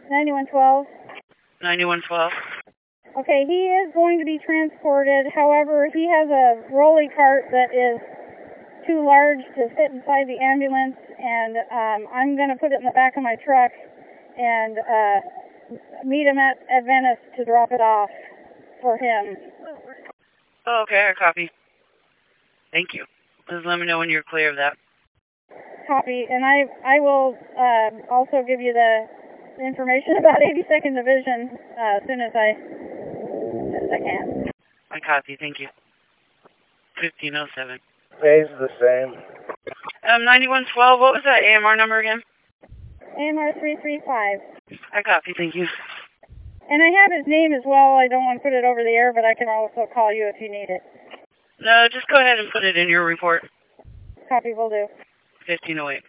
9112. 9112. Okay, he is going to be transported. However, he has a rolly cart that is too large to fit inside the ambulance, and I'm going to put it in the back of my truck and meet him at Venice to drop it off for him. Oh, okay, I copy. Thank you. Just let me know when you're clear of that. Copy, and I will also give you the information about 82nd Division as soon as I can. I copy, thank you. 1507. Pays the same. 9112, what was that AMR number again? AMR 335. I copy, thank you. And I have his name as well. I don't want to put it over the air, but I can also call you if you need it. No, just go ahead and put it in your report. Copy, will do. 1508.